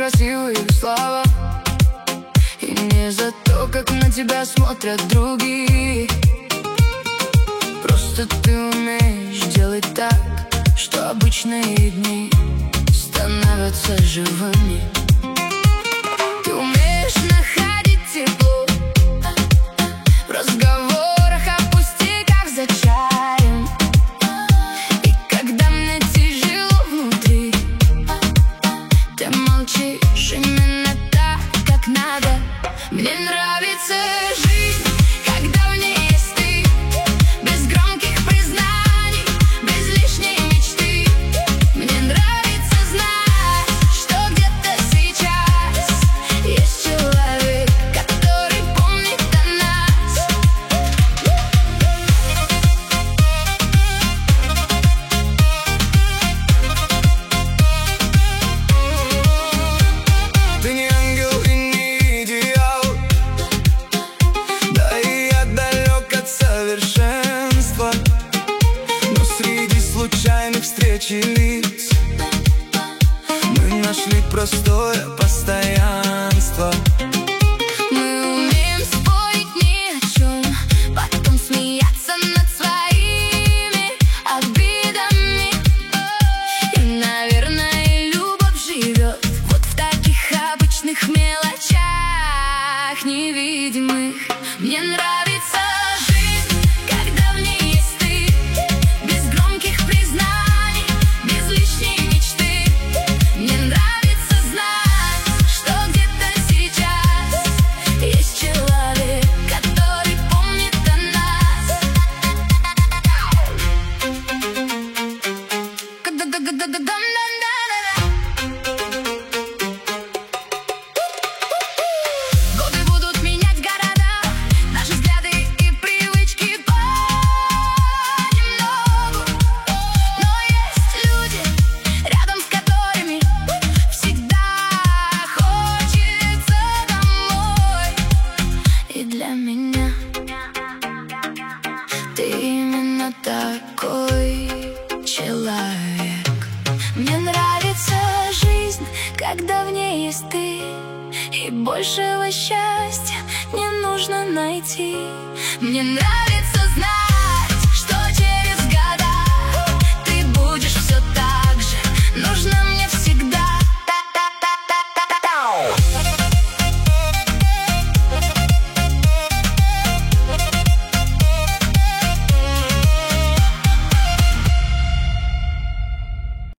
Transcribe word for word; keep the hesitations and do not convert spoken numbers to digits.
красивые слова, и не за то, как на тебя смотрят другие. Просто ты умеешь делать так, что обычные дни становятся живыми. Ты умеешь находить тепло в разговорах о пустяках за чаем. И когда мне тяжело внутри, ты молчишь именно так, как надо. Мне нравится жизнь, когда в ней есть ты, без громких признаний, без лишней мечты. Мне нравится знать, что где-то сейчас есть человек, который помнит о нас. Ты не ангел и не идеал, да и я далек от совершенства, но среди случайных встреч и лиц мы нашли простое постоянство. Мы умеем спорить ни о чем, потом смеяться над своими обидами. И, наверное, любовь живет вот в таких обычных мелочах невидимых. Мне нравится жизнь, когда в ней есть ты, без громких признаний, без лишней мечты. Мне нравится знать, что где-то сейчас есть человек, который помнит о нас. Годы будут менять города, наши взгляды и привычки понемногу. Но есть люди, рядом с которыми всегда хочется домой. И для меня ты именно такой человек. Мне нравится жизнь, когда в ней есть ты, и большего счастья не нужно найти. Мне нравится